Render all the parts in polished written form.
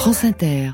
France Inter.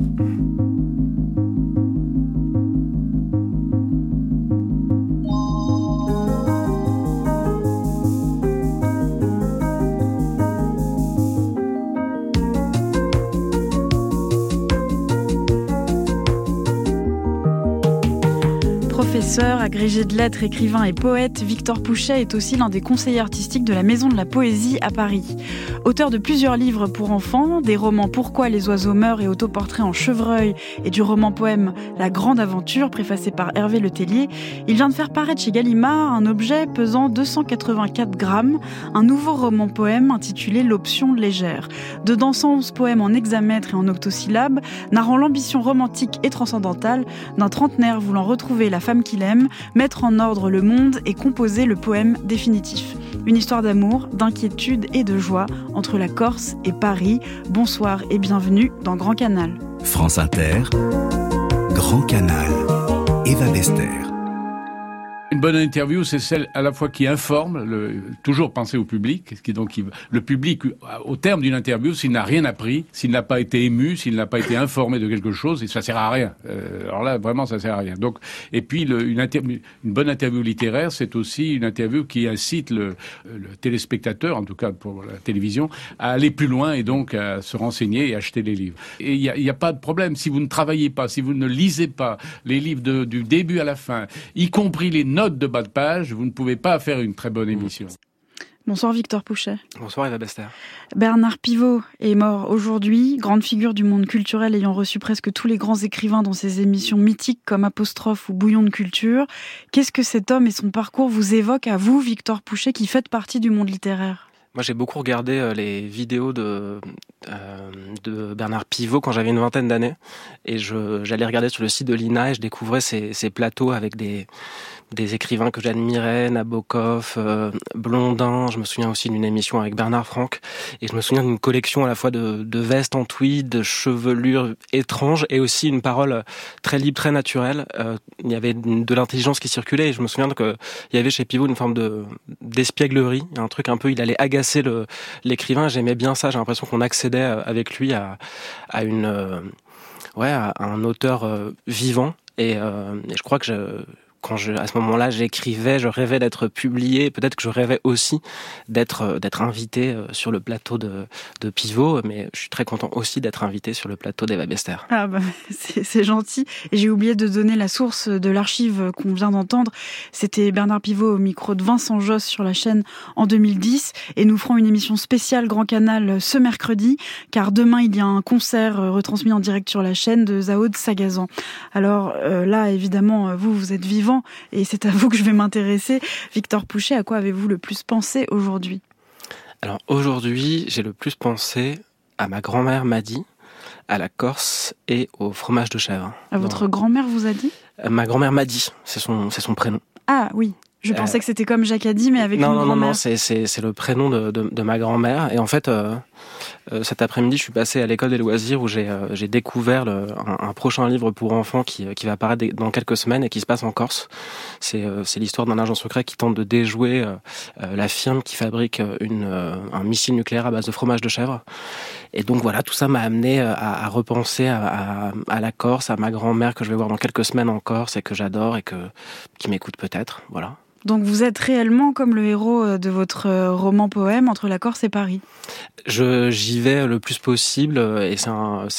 Professeur, agrégé de lettres, écrivain et poète, Victor Pouchet est aussi l'un des conseillers artistiques de la Maison de la Poésie à Paris. Auteur de plusieurs livres pour enfants, des romans Pourquoi les oiseaux meurent et autoportraits en chevreuil et du roman-poème La Grande Aventure, préfacé par Hervé Letellier, il vient de faire paraître chez Gallimard un objet pesant 284 grammes, un nouveau roman-poème intitulé L'Option légère. Dedans 111 poèmes en hexamètres et en octosyllabes, narrant l'ambition romantique et transcendantale d'un trentenaire voulant retrouver la femme qu'il aime, mettre en ordre le monde et composer le poème définitif. Une histoire d'amour, d'inquiétude et de joie entre la Corse et Paris. Bonsoir et bienvenue dans Grand Canal. France Inter, Grand Canal, Eva Bester. Une bonne interview, c'est celle à la fois qui informe, toujours penser au public, le public, au terme d'une interview, s'il n'a rien appris, s'il n'a pas été ému, s'il n'a pas été informé de quelque chose, ça sert à rien. Alors là, vraiment, ça sert à rien. Donc, et puis, une bonne interview littéraire, c'est aussi une interview qui incite le téléspectateur, en tout cas pour la télévision, à aller plus loin et donc à se renseigner et acheter les livres. Et il y a pas de problème si vous ne travaillez pas, si vous ne lisez pas les livres du début à la fin, y compris les notes de bas de page, vous ne pouvez pas faire une très bonne émission. Bonsoir Victor Pouchet. Bonsoir Eva Bester. Bernard Pivot est mort aujourd'hui, grande figure du monde culturel ayant reçu presque tous les grands écrivains dans ses émissions mythiques comme Apostrophe ou Bouillon de culture. Qu'est-ce que cet homme et son parcours vous évoquent à vous, Victor Pouchet, qui faites partie du monde littéraire ? Moi, j'ai beaucoup regardé les vidéos de Bernard Pivot quand j'avais une vingtaine d'années. Et j'allais regarder sur le site de l'INA et je découvrais ces plateaux avec des écrivains que j'admirais, Nabokov, Blondin. Je me souviens aussi d'une émission avec Bernard Franck. Et je me souviens d'une collection à la fois de vestes en tweed, de chevelures étranges et aussi une parole très libre, très naturelle. Il y avait de l'intelligence qui circulait et je me souviens qu'il y avait chez Pivot une forme d'espièglerie. Un truc un peu, il allait agacer l'écrivain. J'aimais bien ça. J'ai l'impression qu'on accédait avec lui à un auteur vivant. Et je crois que à ce moment-là, j'écrivais, je rêvais d'être publié. Peut-être que je rêvais aussi d'être invité sur le plateau de Pivot, mais je suis très content aussi d'être invité sur le plateau d'Eva Bester. Ah bah, c'est gentil. Et j'ai oublié de donner la source de l'archive qu'on vient d'entendre. C'était Bernard Pivot au micro de Vincent Josse sur la chaîne en 2010. Et nous ferons une émission spéciale Grand Canal ce mercredi, car demain, il y a un concert retransmis en direct sur la chaîne de Zao Sagazan. Alors là, évidemment, vous êtes vivant. Et c'est à vous que je vais m'intéresser. Victor Pouchet, à quoi avez-vous le plus pensé aujourd'hui ? Alors aujourd'hui, j'ai le plus pensé à ma grand-mère Maddy, à la Corse et au fromage de chèvre. Votre grand-mère vous a dit ? Ma grand-mère Maddy, c'est son prénom. Ah oui. Je pensais que c'était comme Jacques a dit, mais avec une grand-mère. Non, c'est le prénom de ma grand-mère. Et en fait, cet après-midi, je suis passé à l'école des loisirs où j'ai découvert un prochain livre pour enfants qui va apparaître dans quelques semaines et qui se passe en Corse. C'est l'histoire d'un agent secret qui tente de déjouer la firme qui fabrique un missile nucléaire à base de fromage de chèvre. Et donc voilà, tout ça m'a amené à repenser à la Corse, à ma grand-mère que je vais voir dans quelques semaines en Corse et que j'adore et qui m'écoute peut-être. Voilà. Donc vous êtes réellement comme le héros de votre roman-poème entre la Corse et Paris. J'y vais le plus possible et c'est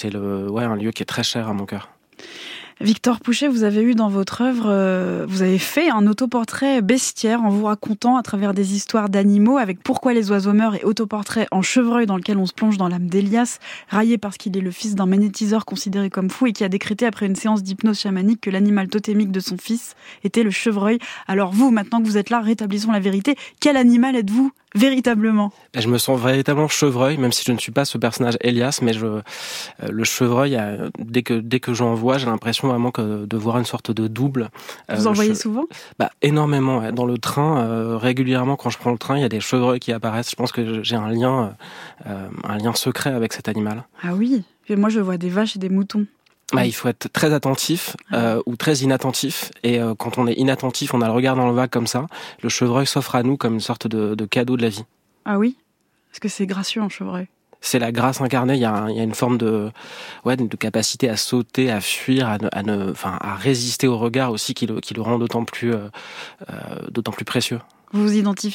un lieu qui est très cher à mon cœur. Victor Pouchet, vous avez eu dans votre œuvre, vous avez fait un autoportrait bestiaire en vous racontant à travers des histoires d'animaux avec Pourquoi les oiseaux meurent et autoportrait en chevreuil dans lequel on se plonge dans l'âme d'Elias, raillé parce qu'il est le fils d'un magnétiseur considéré comme fou et qui a décrété après une séance d'hypnose chamanique que l'animal totémique de son fils était le chevreuil. Alors vous, maintenant que vous êtes là, rétablissons la vérité. Quel animal êtes-vous véritablement? Je me sens véritablement chevreuil, même si je ne suis pas ce personnage Elias, mais le chevreuil, dès que j'en vois, j'ai l'impression vraiment de voir une sorte de double. Vous en voyez souvent? Énormément. Ouais. Dans le train, régulièrement, quand je prends le train, il y a des chevreuils qui apparaissent. Je pense que j'ai un lien secret avec cet animal. Ah oui. Et moi, je vois des vaches et des moutons. Il faut être très attentif ou très inattentif. Et quand on est inattentif, on a le regard dans le vague comme ça. Le chevreuil s'offre à nous comme une sorte de cadeau de la vie. Ah oui? Est-ce que c'est gracieux un chevreuil? C'est la grâce incarnée. Il y a une forme de capacité à sauter, à fuir, à résister au regard aussi qui le rend d'autant plus précieux. Vous vous identifiez ?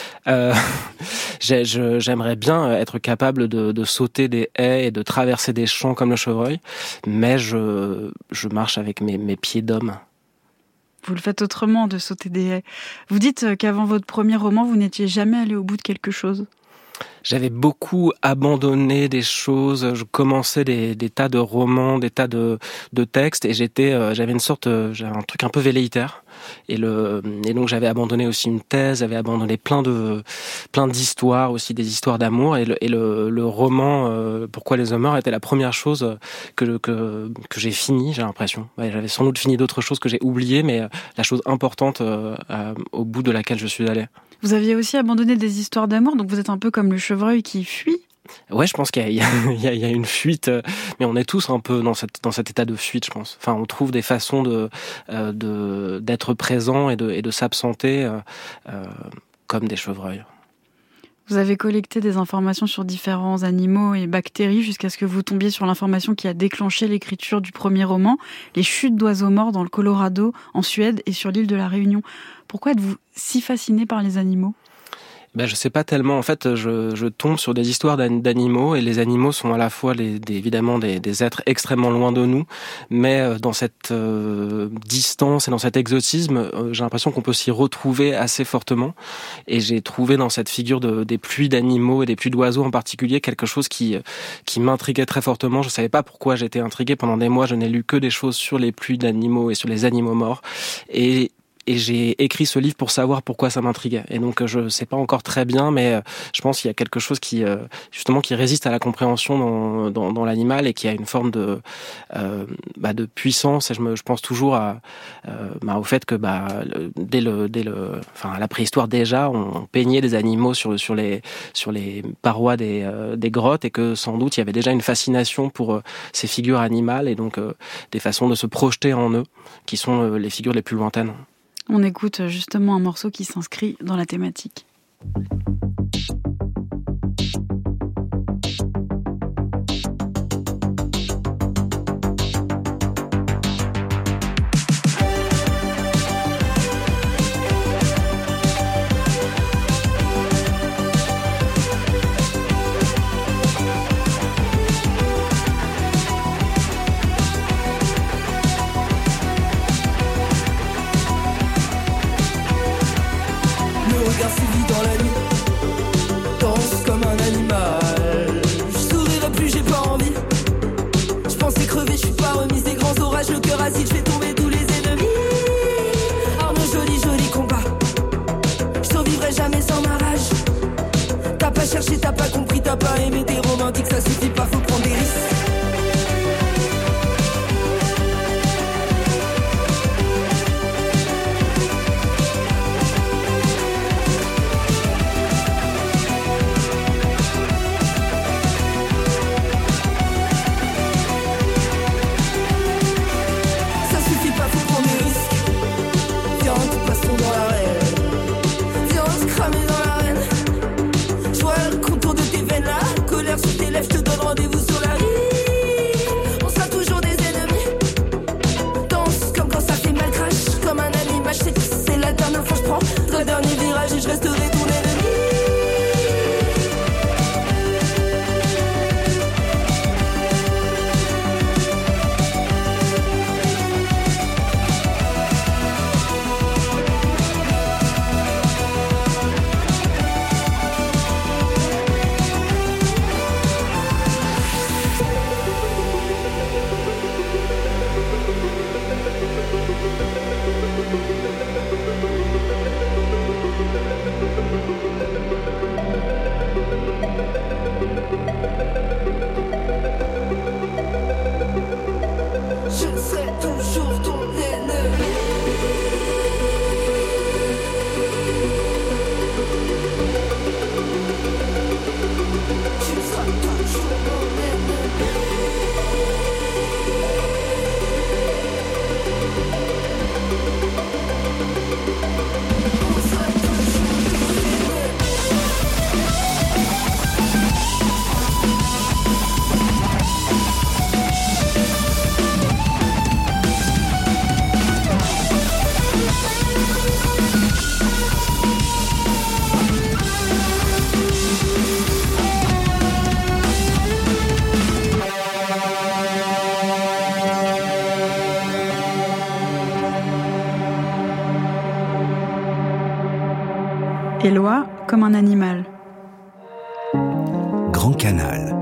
J'aimerais bien être capable de sauter des haies et de traverser des champs comme le chevreuil, mais je marche avec mes pieds d'homme. Vous le faites autrement, de sauter des haies. Vous dites qu'avant votre premier roman, vous n'étiez jamais allé au bout de quelque chose. J'avais beaucoup abandonné des choses. Je commençais des tas de romans, des tas de textes, et j'avais un truc un peu velléitaire. Et donc j'avais abandonné aussi une thèse, j'avais abandonné plein d'histoires aussi, des histoires d'amour. Et le roman Pourquoi les hommes meurent était la première chose que j'ai fini. J'ai l'impression. Ouais, j'avais sans doute fini d'autres choses que j'ai oubliées, mais la chose importante au bout de laquelle je suis allé. Vous aviez aussi abandonné des histoires d'amour, donc vous êtes un peu comme le chevreuil qui fuit. Ouais, je pense qu'il y a une fuite, mais on est tous un peu dans cet état de fuite, je pense. Enfin, on trouve des façons d'être présent et de s'absenter comme des chevreuils. Vous avez collecté des informations sur différents animaux et bactéries jusqu'à ce que vous tombiez sur l'information qui a déclenché l'écriture du premier roman, les chutes d'oiseaux morts dans le Colorado, en Suède et sur l'île de la Réunion. Pourquoi êtes-vous si fasciné par les animaux ? Je sais pas tellement. En fait, je tombe sur des histoires d'animaux, et les animaux sont à la fois évidemment des êtres extrêmement loin de nous, mais dans cette distance et dans cet exotisme, j'ai l'impression qu'on peut s'y retrouver assez fortement. Et j'ai trouvé dans cette figure des pluies d'animaux et des pluies d'oiseaux en particulier quelque chose qui m'intriguait très fortement. Je savais pas pourquoi j'étais intrigué. Pendant des mois, je n'ai lu que des choses sur les pluies d'animaux et sur les animaux morts. Et j'ai écrit ce livre pour savoir pourquoi ça m'intriguait. Et donc, je sais pas encore très bien, mais je pense qu'il y a quelque chose qui résiste à la compréhension dans l'animal, et qui a une forme de puissance. Et je pense toujours au fait que dès la préhistoire déjà, on peignait des animaux sur les parois des grottes, et que sans doute il y avait déjà une fascination pour ces figures animales, et donc des façons de se projeter en eux, qui sont les figures les plus lointaines. On écoute justement un morceau qui s'inscrit dans la thématique. Le regard s'oublie dans la nuit. Éloi comme un animal. Grand Canal.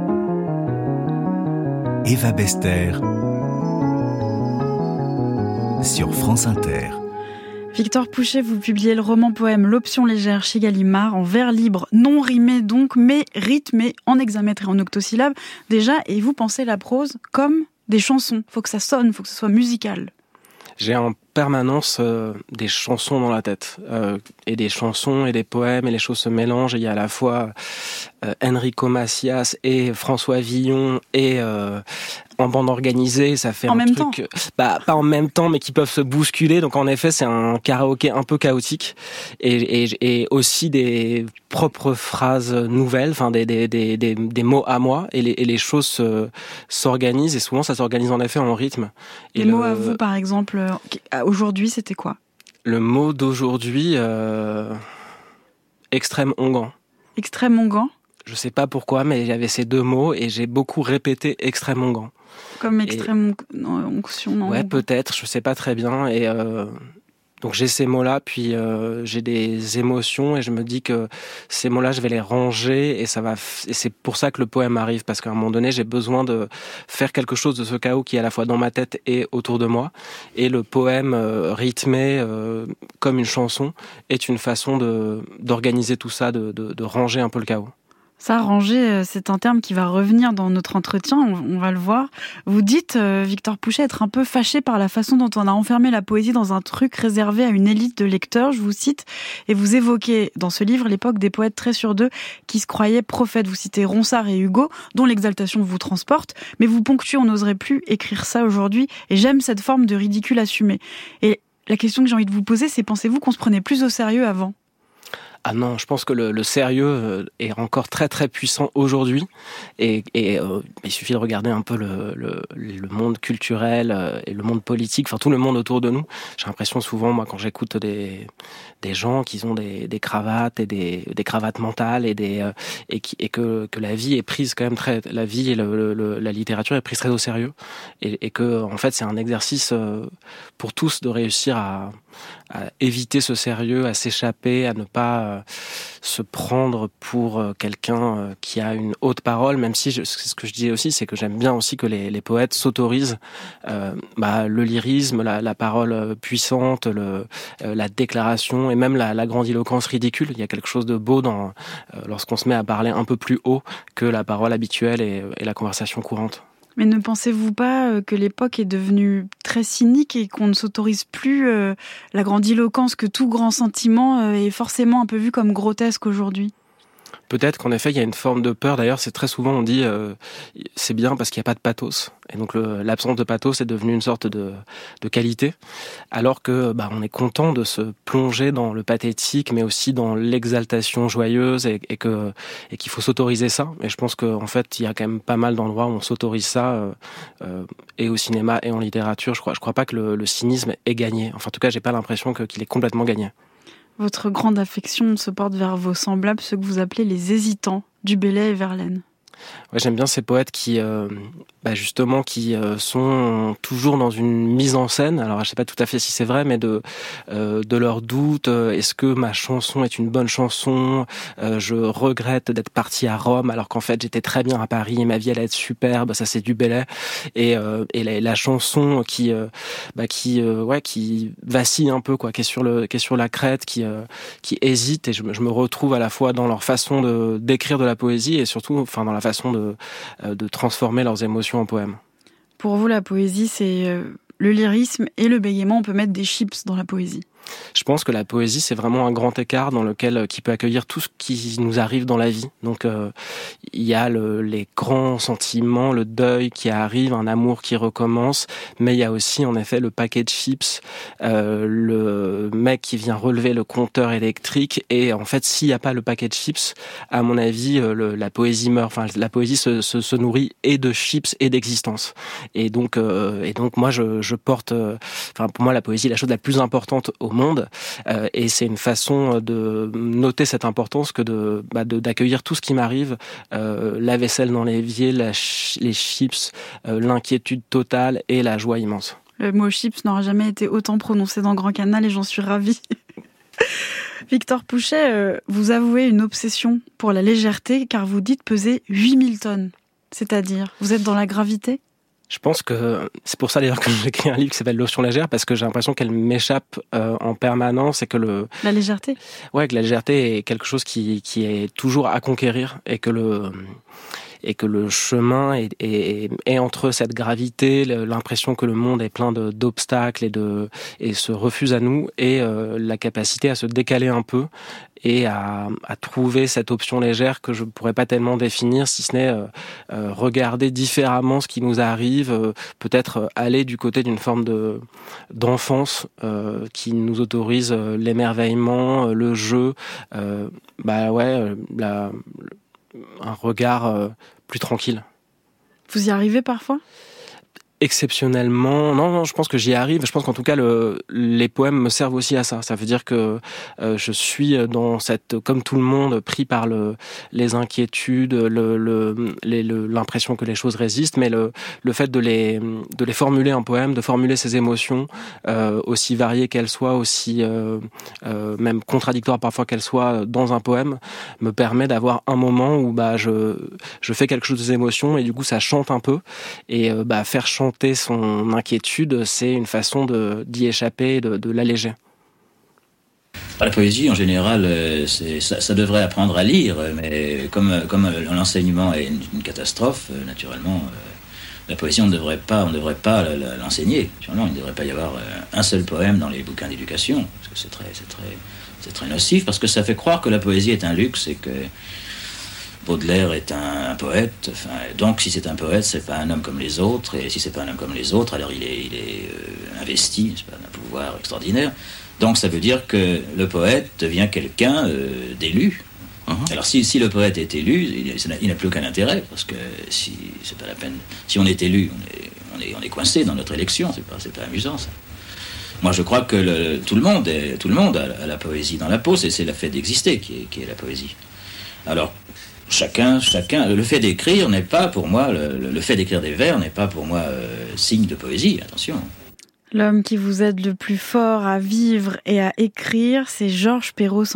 Eva Bester sur France Inter. Victor Pouchet, vous publiez le roman-poème L'Option légère chez Gallimard, en vers libre, non rimé donc, mais rythmé, en hexamètre et en octosyllabes. Déjà, et vous pensez la prose comme des chansons. Faut que ça sonne, faut que ce soit musical. J'ai en permanence des chansons dans la tête, et des chansons et des poèmes, et les choses se mélangent. Il y a à la fois Enrico Macias et François Villon et en bande organisée, ça fait en un même truc, pas en même temps, mais qui peuvent se bousculer. Donc en effet, c'est un karaoké un peu chaotique et aussi des propres phrases nouvelles, enfin des mots à moi, et les choses s'organisent, et souvent ça s'organise en effet en rythme. Les mots à vous, par exemple, aujourd'hui, c'était quoi? Le mot d'aujourd'hui, extrême onguent. Extrême onguent? Je sais pas pourquoi, mais il y avait ces deux mots et j'ai beaucoup répété extrême onguent. Comme extrême onction, non? Ouais, peut-être, je sais pas très bien. Et donc j'ai ces mots-là, puis j'ai des émotions et je me dis que ces mots-là, je vais les ranger et et c'est pour ça que le poème arrive, parce qu'à un moment donné, j'ai besoin de faire quelque chose de ce chaos qui est à la fois dans ma tête et autour de moi. Et le poème rythmé comme une chanson est une façon d'organiser tout ça, de ranger un peu le chaos. Ça, ranger, c'est un terme qui va revenir dans notre entretien, on va le voir. Vous dites, Victor Pouchet, être un peu fâché par la façon dont on a enfermé la poésie dans un truc réservé à une élite de lecteurs, je vous cite, et vous évoquez dans ce livre l'époque des poètes très sur deux qui se croyaient prophètes. Vous citez Ronsard et Hugo, dont l'exaltation vous transporte, mais vous ponctuez, on n'oserait plus écrire ça aujourd'hui, et j'aime cette forme de ridicule assumé. Et la question que j'ai envie de vous poser, c'est pensez-vous qu'on se prenait plus au sérieux avant ? Ah non, je pense que le sérieux est encore très très puissant aujourd'hui et il suffit de regarder un peu le monde culturel et le monde politique, enfin tout le monde autour de nous. J'ai l'impression souvent, moi, quand j'écoute des gens qui ont des cravates et des cravates mentales et que la vie est prise quand même la vie et la littérature est prise très au sérieux et que en fait c'est un exercice pour tous de réussir à éviter ce sérieux, à s'échapper, à ne pas se prendre pour quelqu'un qui a une haute parole, même si ce que je disais aussi, c'est que j'aime bien aussi que les poètes s'autorisent le lyrisme, la parole puissante, la déclaration et même la grandiloquence ridicule. Il y a quelque chose de beau lorsqu'on se met à parler un peu plus haut que la parole habituelle et la conversation courante. Mais ne pensez-vous pas que l'époque est devenue très cynique et qu'on ne s'autorise plus la grandiloquence, que tout grand sentiment est forcément un peu vu comme grotesque aujourd'hui ? Peut-être qu'en effet, il y a une forme de peur. D'ailleurs, c'est très souvent, on dit, c'est bien parce qu'il n'y a pas de pathos. Et donc, l'absence de pathos est devenue une sorte de qualité. Alors que, on est content de se plonger dans le pathétique, mais aussi dans l'exaltation joyeuse et qu'il faut s'autoriser ça. Et je pense qu'en fait, il y a quand même pas mal d'endroits où on s'autorise ça, et au cinéma et en littérature. Je crois pas que le cynisme ait gagné. Enfin, en tout cas, j'ai pas l'impression qu'il est complètement gagné. Votre grande affection se porte vers vos semblables, ceux que vous appelez les hésitants, Du Bellay et Verlaine. Ouais, j'aime bien ces poètes qui sont toujours dans une mise en scène. Alors, je sais pas tout à fait si c'est vrai, mais de leurs doutes. Est-ce que ma chanson est une bonne chanson ? Je regrette d'être parti à Rome, alors qu'en fait j'étais très bien à Paris et ma vie allait être superbe. Ça, c'est Du Bellay. Et la chanson qui vacille un peu, quoi, qui est sur la crête, qui hésite. Et je me retrouve à la fois dans leur façon d'écrire de la poésie et surtout, enfin, dans la façon de transformer leurs émotions en poèmes. Pour vous, la poésie, c'est le lyrisme et le bégaiement. On peut mettre des chips dans la poésie. Je pense que la poésie, c'est vraiment un grand écart qui peut accueillir tout ce qui nous arrive dans la vie. Donc, il y a les grands sentiments, le deuil qui arrive, un amour qui recommence, mais il y a aussi, en effet, le paquet de chips, le mec qui vient relever le compteur électrique. Et en fait, s'il n'y a pas le paquet de chips, à mon avis, la poésie meurt. Enfin, la poésie se nourrit et de chips et d'existence. Et donc, moi, je porte, pour moi, la poésie est la chose la plus importante au monde, et c'est une façon de noter cette importance que d'accueillir tout ce qui m'arrive, la vaisselle dans l'évier, les chips, l'inquiétude totale et la joie immense. Le mot chips n'aura jamais été autant prononcé dans Grand Canal et j'en suis ravie. Victor Pouchet, vous avouez une obsession pour la légèreté car vous dites peser 8000 tonnes. C'est-à-dire, vous êtes dans la gravité ? Je pense que c'est pour ça d'ailleurs que j'écris un livre qui s'appelle Lotion légère, parce que j'ai l'impression qu'elle m'échappe en permanence et que la légèreté. Ouais, que la légèreté est quelque chose qui est toujours à conquérir et que le chemin est entre cette gravité, l'impression que le monde est plein d'obstacles et se refuse à nous, et la capacité à se décaler un peu et à trouver cette option légère que je pourrais pas tellement définir, si ce n'est regarder différemment ce qui nous arrive, peut-être aller du côté d'une forme d'enfance qui nous autorise l'émerveillement, le jeu, un regard plus tranquille. Vous y arrivez parfois ? Exceptionnellement, non, je pense que j'y arrive. Je pense qu'en tout cas, les poèmes me servent aussi à ça. Ça veut dire que je suis dans comme tout le monde, pris par les inquiétudes, l'impression que les choses résistent, mais le fait de les formuler en poème, de formuler ces émotions, aussi variées qu'elles soient, aussi même contradictoires parfois qu'elles soient dans un poème, me permet d'avoir un moment où je fais quelque chose des émotions et du coup ça chante un peu, et faire chanter son inquiétude, c'est une façon d'y échapper, de l'alléger. La poésie, en général, ça devrait apprendre à lire, mais comme l'enseignement est une catastrophe, naturellement, la poésie, on ne devrait pas l'enseigner. Sûrement, il ne devrait pas y avoir un seul poème dans les bouquins d'éducation, parce que c'est très nocif, parce que ça fait croire que la poésie est un luxe et que Baudelaire est un poète, donc si c'est un poète, c'est pas un homme comme les autres, et si c'est pas un homme comme les autres, alors il est investi, n'est-ce pas, d'un pouvoir extraordinaire. Donc ça veut dire que le poète devient quelqu'un d'élu. Alors si le poète est élu, il n'a plus aucun intérêt, parce que si c'est pas la peine. Si on est élu, on est coincé dans notre élection, c'est pas amusant ça. Moi je crois que tout le monde a la poésie dans la peau, c'est le fait d'exister qui est la poésie. Alors chacun, le fait d'écrire n'est pas pour moi, le fait d'écrire des vers n'est pas pour moi signe de poésie, attention. L'homme qui vous aide le plus fort à vivre et à écrire, c'est Georges Perros en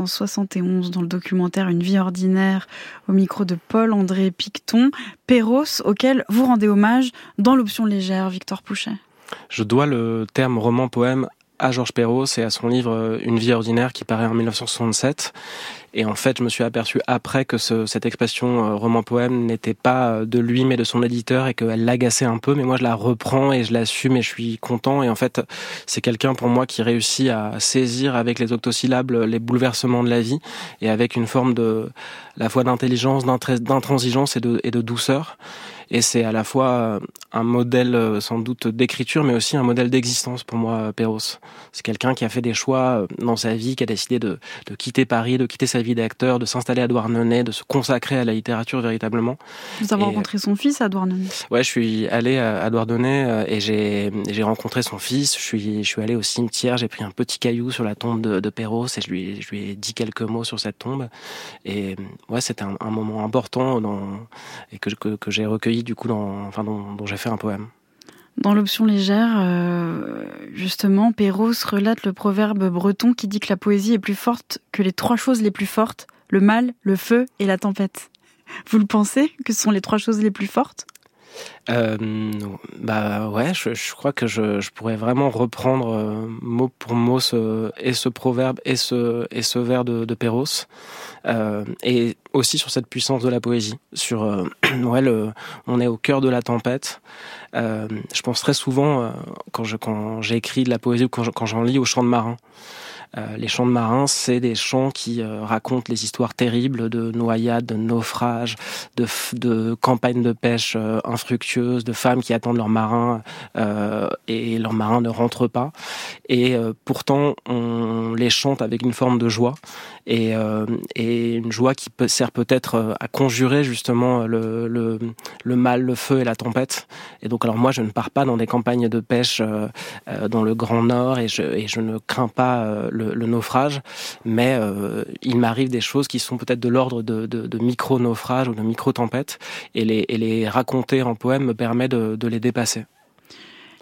1971 dans le documentaire Une vie ordinaire, au micro de Paul-André Picton. Perros, auquel vous rendez hommage dans l'option légère, Victor Pouchet. Je dois le terme roman-poème à Georges Perros et à son livre Une vie ordinaire qui paraît en 1967. Et en fait, je me suis aperçu après que cette expression roman-poème n'était pas de lui mais de son éditeur et qu'elle l'agaçait un peu. Mais moi, je la reprends et je l'assume et je suis content. Et en fait, c'est quelqu'un pour moi qui réussit à saisir avec les octosyllabes les bouleversements de la vie et avec une forme la fois d'intelligence, d'intransigeance et de douceur. Et c'est à la fois un modèle sans doute d'écriture, mais aussi un modèle d'existence pour moi, Perros. C'est quelqu'un qui a fait des choix dans sa vie, qui a décidé de quitter Paris, de quitter sa vie d'acteur, de s'installer à Douarnenez, de se consacrer à la littérature véritablement. Vous avez rencontré son fils à Douarnenez ? Ouais, je suis allé à Douarnenez et j'ai rencontré son fils. Je suis allé au cimetière, j'ai pris un petit caillou sur la tombe de Perros et je lui ai dit quelques mots sur cette tombe. Et ouais, c'était un moment important et que j'ai recueilli du coup dont j'ai fait un poème. Dans l'option légère, justement, Perros relate le proverbe breton qui dit que la poésie est plus forte que les 3 choses les plus fortes, le mal, le feu et la tempête. Vous le pensez que ce sont les 3 choses les plus fortes ? Ouais, je crois que je pourrais vraiment reprendre mot pour mot ce proverbe et ce vers de Perros, et aussi sur cette puissance de la poésie, sur on est au cœur de la tempête. Je pense très souvent quand j'écris de la poésie ou quand j'en lis aux chants de marins. Les chants de marins, c'est des chants qui racontent les histoires terribles de noyades, de naufrages, de campagnes de pêche infructueuses, de femmes qui attendent leurs marins et leurs marins ne rentrent pas. Et pourtant, on les chante avec une forme de joie et une joie qui sert peut-être à conjurer justement le mal, le feu et la tempête. Et donc, alors moi, je ne pars pas dans des campagnes de pêche dans le Grand Nord et je ne crains pas le naufrage, mais il m'arrive des choses qui sont peut-être de l'ordre de micro-naufrages ou de micro-tempêtes, et les raconter en poème me permet de les dépasser.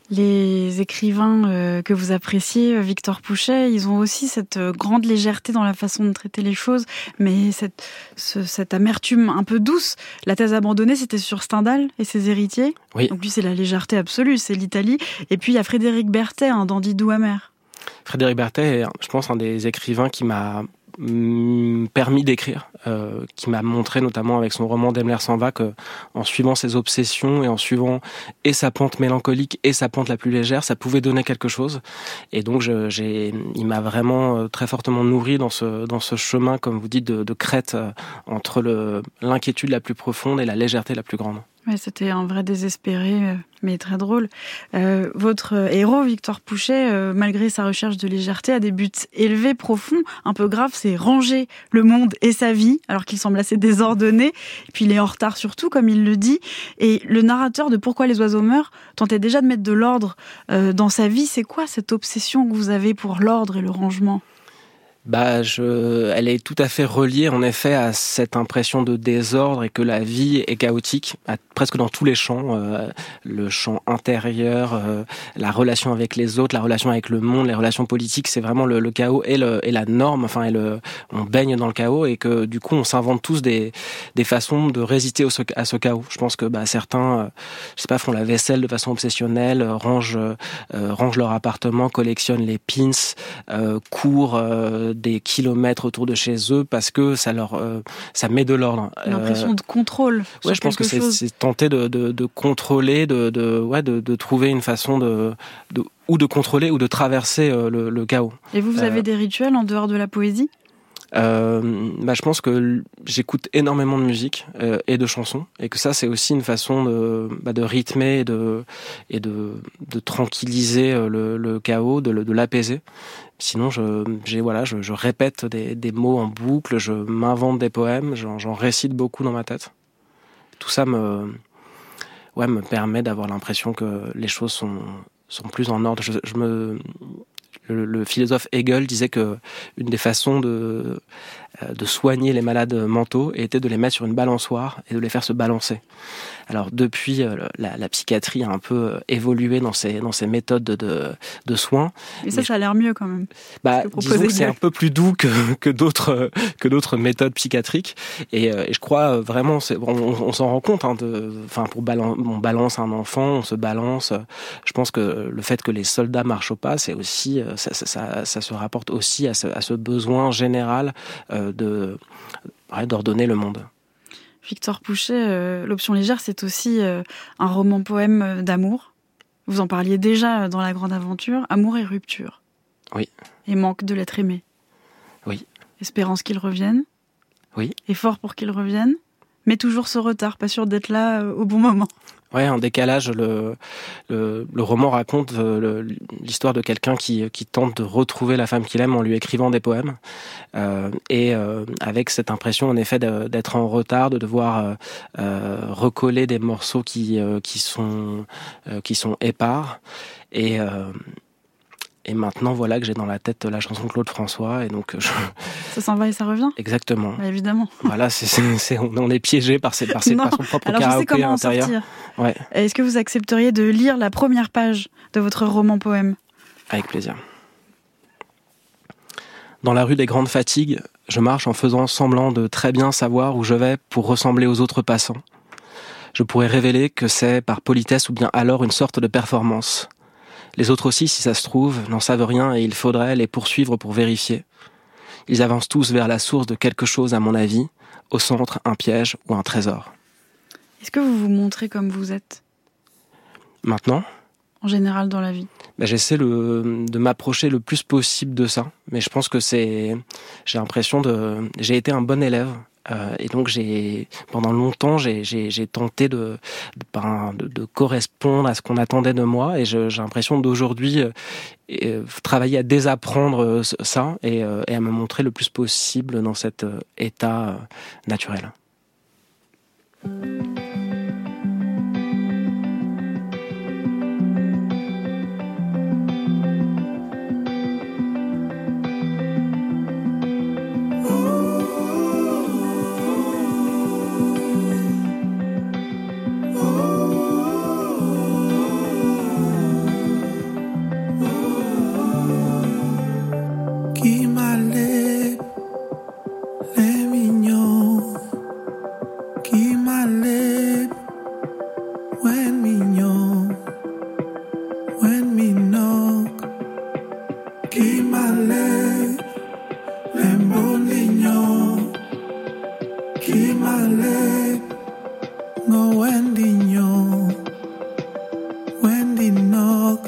Les écrivains que vous appréciez, Victor Pouchet, ils ont aussi cette grande légèreté dans la façon de traiter les choses, mais cette amertume un peu douce. La thèse abandonnée, c'était sur Stendhal et ses héritiers. Oui. Donc lui, c'est la légèreté absolue, c'est l'Italie. Et puis il y a Frédéric Berthet, un dandy doux amer. Frédéric Berthet est, je pense, un des écrivains qui m'a permis d'écrire, qui m'a montré notamment avec son roman Daimler s'en va que en suivant ses obsessions et en suivant et sa pente mélancolique et sa pente la plus légère, ça pouvait donner quelque chose. Et donc il m'a vraiment très fortement nourri dans ce chemin, comme vous dites, de crête entre l'inquiétude la plus profonde et la légèreté la plus grande. Ouais, c'était un vrai désespéré, mais très drôle. Votre héros, Victor Pouchet, malgré sa recherche de légèreté, a des buts élevés, profonds, un peu graves. C'est ranger le monde et sa vie, alors qu'il semble assez désordonné. Et puis il est en retard surtout, comme il le dit. Et le narrateur de Pourquoi les oiseaux meurent tentait déjà de mettre de l'ordre dans sa vie. C'est quoi cette obsession que vous avez pour l'ordre et le rangement ? Elle est tout à fait reliée en effet à cette impression de désordre et que la vie est chaotique, presque dans tous les champs, le champ intérieur, la relation avec les autres, la relation avec le monde, les relations politiques, c'est vraiment le chaos et la norme. Enfin, on baigne dans le chaos et que du coup on s'invente tous des façons de résister à ce chaos. Je pense que certains, font la vaisselle de façon obsessionnelle, rangent leur appartement, collectionnent les pins, courent des kilomètres autour de chez eux parce que ça met de l'ordre. L'impression de contrôle. Ouais, je pense que c'est tenter de contrôler, de trouver une façon de contrôler ou de traverser le chaos. Et vous avez des rituels en dehors de la poésie ? Je pense que j'écoute énormément de musique et de chansons et que ça c'est aussi une façon de rythmer et de tranquilliser le chaos, de l'apaiser. Sinon je répète des mots en boucle, je m'invente des poèmes, j'en récite beaucoup dans ma tête. Tout ça me permet d'avoir l'impression que les choses sont plus en ordre. Le philosophe Hegel disait que une des façons de soigner les malades mentaux était de les mettre sur une balançoire et de les faire se balancer. Alors depuis, la psychiatrie a un peu évolué dans ses méthodes de soins. Et ça a l'air mieux quand même. Disons que c'est un peu plus doux que d'autres méthodes psychiatriques. Et je crois vraiment, on s'en rend compte. On balance un enfant, on se balance. Je pense que le fait que les soldats marchent au pas, c'est aussi ça se rapporte aussi à ce besoin général d'ordonner le monde. Victor Pouchet, L'Option légère, c'est aussi un roman-poème d'amour. Vous en parliez déjà dans La Grande Aventure. Amour et rupture. Oui. Et manque de l'être aimé. Oui. Espérance qu'il revienne. Oui. Effort pour qu'il revienne. Mais toujours ce retard, pas sûr d'être là au bon moment. Ouais, en décalage, le roman raconte l'histoire de quelqu'un qui tente de retrouver la femme qu'il aime en lui écrivant des poèmes, et avec cette impression en effet d'être en retard, de devoir recoller des morceaux qui sont épars, et maintenant, voilà que j'ai dans la tête la chanson de Claude François, et donc ça s'en va et ça revient. Exactement. Évidemment. Voilà, on est piégé par son propre karaoké à l'intérieur. Ouais. Est-ce que vous accepteriez de lire la première page de votre roman-poème ? Avec plaisir. Dans la rue des Grandes Fatigues, je marche en faisant semblant de très bien savoir où je vais pour ressembler aux autres passants. Je pourrais révéler que c'est par politesse ou bien alors une sorte de performance. Les autres aussi, si ça se trouve, n'en savent rien et il faudrait les poursuivre pour vérifier. Ils avancent tous vers la source de quelque chose, à mon avis, au centre, un piège ou un trésor. Est-ce que vous vous montrez comme vous êtes ? Maintenant ? En général dans la vie ? J'essaie de m'approcher le plus possible de ça, mais je pense que j'ai l'impression j'ai été un bon élève. Et donc pendant longtemps j'ai tenté de correspondre à ce qu'on attendait de moi, et j'ai l'impression d'aujourd'hui travailler à désapprendre ça et à me montrer le plus possible dans cet état naturel. be milk.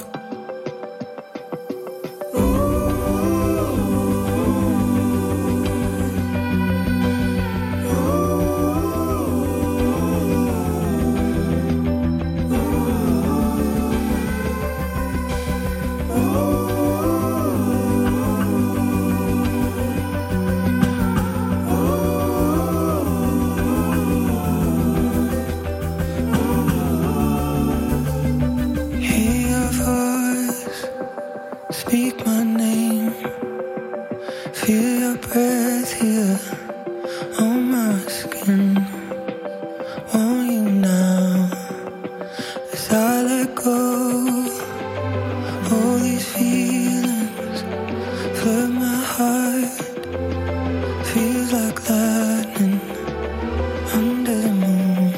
Speak my name, feel your breath here on my skin. Want you now as I let go. All these feelings flood my heart. Feels like lightning under the moon.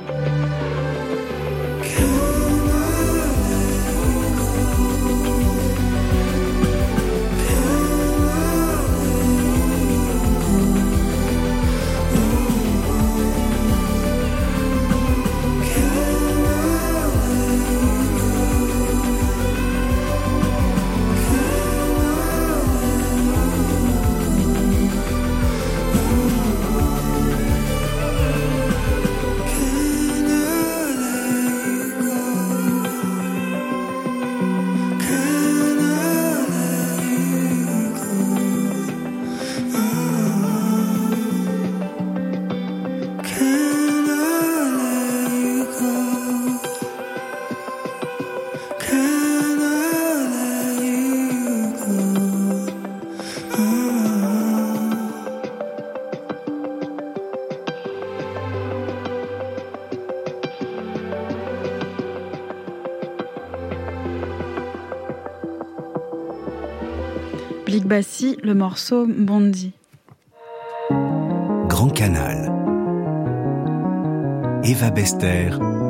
Blik Bassi, le morceau Bondi. Grand Canal. Eva Bester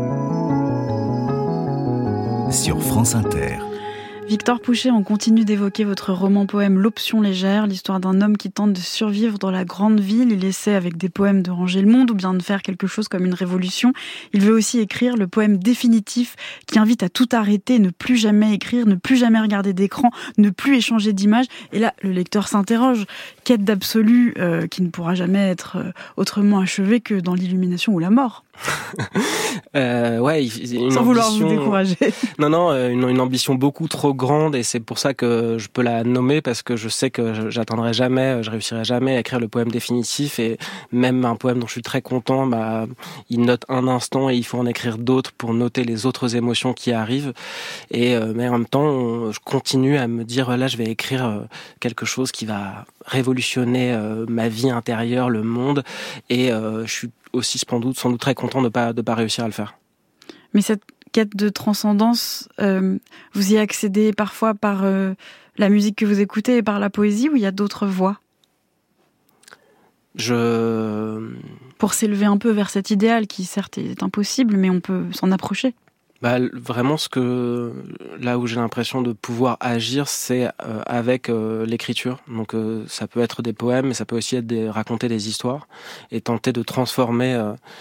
sur France Inter. Victor Pouchet, on continue d'évoquer votre roman-poème L'Option légère, l'histoire d'un homme qui tente de survivre dans la grande ville. Il essaie avec des poèmes de ranger le monde ou bien de faire quelque chose comme une révolution. Il veut aussi écrire le poème définitif qui invite à tout arrêter, ne plus jamais écrire, ne plus jamais regarder d'écran, ne plus échanger d'images. Et là, le lecteur s'interroge. Quête d'absolu qui ne pourra jamais être autrement achevée que dans l'illumination ou la mort. Ouais, sans vouloir vous décourager. Non, une ambition beaucoup trop grande, et c'est pour ça que je peux la nommer, parce que je sais que j'atteindrai jamais, je réussirai jamais à écrire le poème définitif, et même un poème dont je suis très content, il note un instant et il faut en écrire d'autres pour noter les autres émotions qui arrivent. Et mais en même temps, je continue à me dire là, je vais écrire quelque chose qui va révolutionner ma vie intérieure, le monde, et je suis aussi sans doute très content de pas réussir à le faire. Mais cette quête de transcendance, vous y accédez parfois par la musique que vous écoutez et par la poésie, ou il y a d'autres voies ? Pour s'élever un peu vers cet idéal qui certes est impossible, mais on peut s'en approcher. Vraiment, là où j'ai l'impression de pouvoir agir, c'est avec l'écriture. Donc ça peut être des poèmes, mais ça peut aussi être raconter des histoires et tenter de transformer,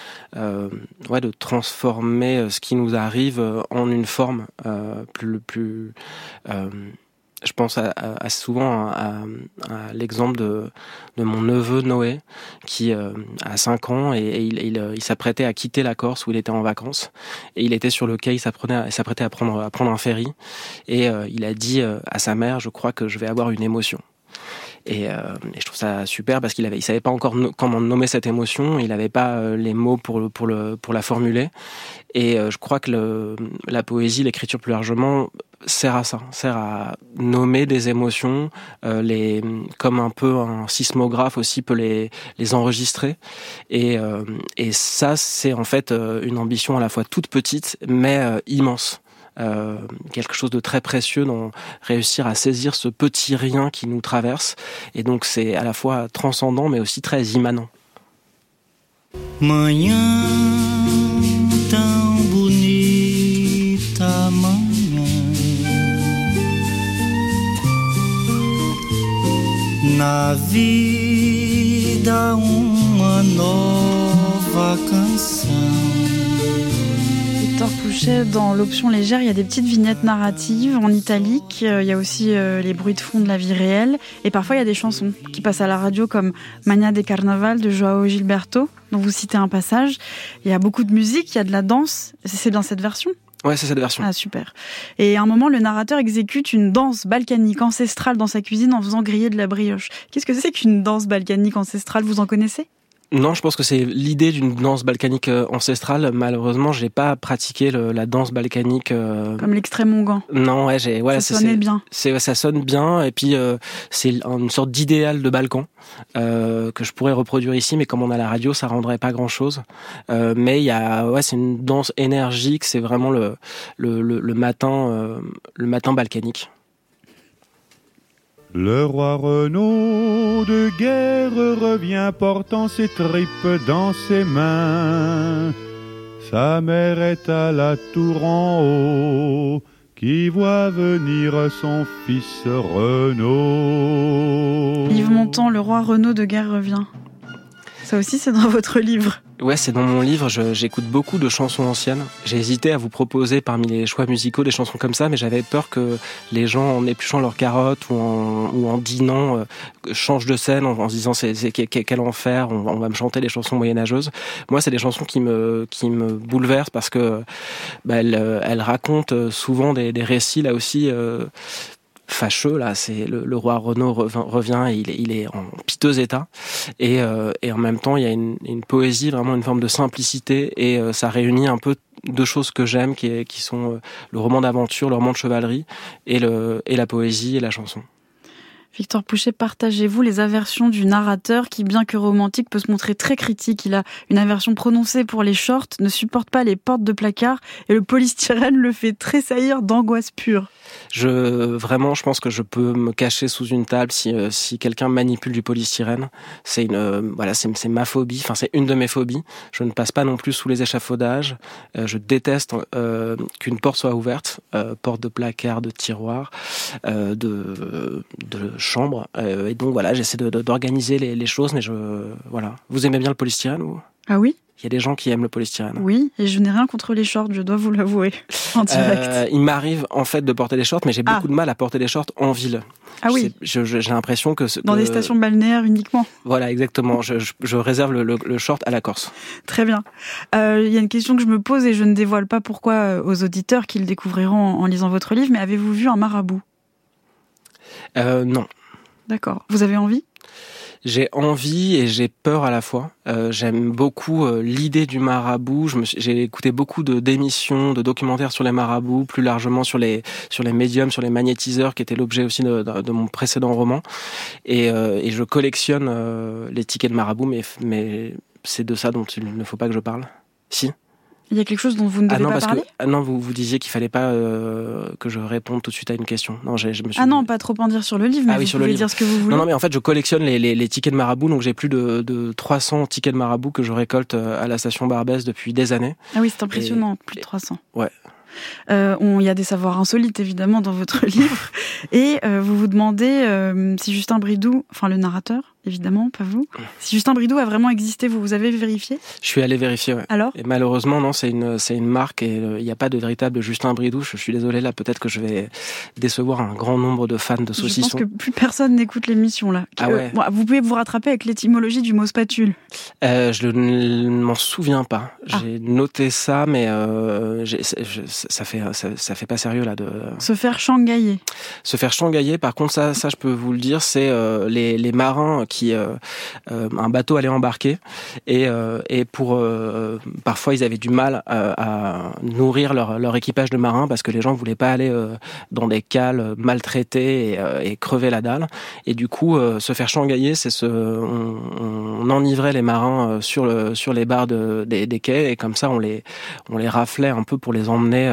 ce qui nous arrive en une forme plus. Je pense souvent à l'exemple de mon neveu Noé, qui a 5 ans, et il s'apprêtait à quitter la Corse où il était en vacances, et il était sur le quai, il s'apprêtait à prendre un ferry, et il a dit à sa mère: je crois que je vais avoir une émotion. Et je trouve ça super, parce qu'il savait pas encore comment nommer cette émotion, il avait pas les mots pour la formuler, et je crois que la poésie, l'écriture plus largement, sert à nommer des émotions, comme un peu un sismographe aussi peut les enregistrer, et ça, c'est en fait une ambition à la fois toute petite mais immense. Quelque chose de très précieux, dans réussir à saisir ce petit rien qui nous traverse, et donc c'est à la fois transcendant mais aussi très immanent. Manhã tão bonita, manhã, na vida uma nova canção. Victor Pouchet, Pouchet, dans l'option légère, il y a des petites vignettes narratives en italique. Il y a aussi les bruits de fond de la vie réelle. Et parfois, il y a des chansons qui passent à la radio comme Magna de Carnaval de Joao Gilberto, dont vous citez un passage. Il y a beaucoup de musique, il y a de la danse. C'est bien cette version ? Ouais, c'est cette version. Ah, super. Et à un moment, le narrateur exécute une danse balkanique ancestrale dans sa cuisine en faisant griller de la brioche. Qu'est-ce que c'est qu'une danse balkanique ancestrale ? Vous en connaissez ? Non, je pense que c'est l'idée d'une danse balkanique ancestrale. Malheureusement, j'ai pas pratiqué la danse balkanique. Comme l'extrême-ongan. Non, ouais, ça sonnait bien. Ça sonne bien, et puis c'est une sorte d'idéal de Balkan que je pourrais reproduire ici, mais comme on a la radio, ça rendrait pas grand-chose. Mais il y a, c'est une danse énergique. C'est vraiment le matin balkanique. Le roi Renaud de guerre revient portant ses tripes dans ses mains. Sa mère est à la tour en haut, qui voit venir son fils Renaud. Yves Montand, le roi Renaud de guerre revient. Ça aussi, c'est dans votre livre. Ouais, c'est dans mon livre. J'écoute beaucoup de chansons anciennes. J'ai hésité à vous proposer parmi les choix musicaux des chansons comme ça, mais j'avais peur que les gens, en épluchant leurs carottes ou en dînant, changent de scène en se disant c'est quel enfer, on va me chanter des chansons moyenâgeuses. Moi, c'est des chansons qui me bouleversent parce que elles racontent souvent des récits là aussi. Fâcheux, là, c'est le roi Renaud revient et il est en piteux état, et en même temps il y a une poésie, vraiment une forme de simplicité, et ça réunit un peu deux choses que j'aime qui sont le roman d'aventure, le roman de chevalerie, et la poésie et la chanson. Victor Pouchet, partagez-vous les aversions du narrateur qui, bien que romantique, peut se montrer très critique. Il a une aversion prononcée pour les shorts, ne supporte pas les portes de placard, et le polystyrène le fait tressaillir d'angoisse pure. Vraiment, je pense que je peux me cacher sous une table si quelqu'un manipule du polystyrène. C'est ma phobie. Enfin, c'est une de mes phobies. Je ne passe pas non plus sous les échafaudages. Je déteste qu'une porte soit ouverte, porte de placard, de tiroir, de chambre. Et donc voilà, j'essaie d'organiser les choses, mais voilà. Vous aimez bien le polystyrène, vous ? Ah oui ? Il y a des gens qui aiment le polystyrène. Oui, et je n'ai rien contre les shorts, je dois vous l'avouer, en direct. Il m'arrive en fait de porter des shorts, mais j'ai beaucoup de mal à porter des shorts en ville. Ah oui. J'ai l'impression que dans des stations balnéaires uniquement. Voilà, exactement. Je réserve le short à la Corse. Très bien. Il y a une question que je me pose et je ne dévoile pas pourquoi aux auditeurs qui le découvriront en lisant votre livre, mais avez-vous vu un marabout ? Non. D'accord. Vous avez envie ? J'ai envie et j'ai peur à la fois. J'aime beaucoup l'idée du marabout. J'ai écouté beaucoup d'émissions, de documentaires sur les marabouts, plus largement sur les médiums, sur les magnétiseurs, qui étaient l'objet aussi de mon précédent roman. Et je collectionne les tickets de marabout, mais c'est de ça dont il ne faut pas que je parle. Si. Il y a quelque chose dont vous ne devez pas parler ? Non, vous disiez qu'il fallait pas que je réponde tout de suite à une question. Non, je me suis... Ah non, pas trop en dire sur le livre, mais vous pouvez dire ce que vous voulez. Non, mais en fait, je collectionne les tickets de marabout, donc j'ai plus de 300 tickets de marabout que je récolte à la station Barbès depuis des années. Ah oui, c'est impressionnant, plus de 300. Ouais. Il y a des savoirs insolites évidemment dans votre livre, et vous vous demandez si Justin Bridoux, enfin le narrateur évidemment, pas vous, si Justin Bridoux a vraiment existé, vous avez vérifié ? Je suis allé vérifier, ouais. Alors ? Et malheureusement non, c'est une marque, et il n'y a pas de véritable Justin Bridoux. Je suis désolé, là peut-être que je vais décevoir un grand nombre de fans de saucissons. Je pense que plus personne n'écoute l'émission là. Ouais. Vous pouvez vous rattraper avec l'étymologie du mot spatule. Je ne m'en souviens pas. J'ai noté ça, mais ça fait pas sérieux là de se faire shanghailler. Se faire shanghailler, par contre ça je peux vous le dire, c'est les marins qui un bateau allait embarquer, et pour parfois ils avaient du mal à nourrir leur équipage de marins parce que les gens voulaient pas aller dans des cales maltraités et crever la dalle, et du coup se faire shanghailler, c'est on enivrait les marins sur les barres des quais, et comme ça on les raflait un peu pour les emmener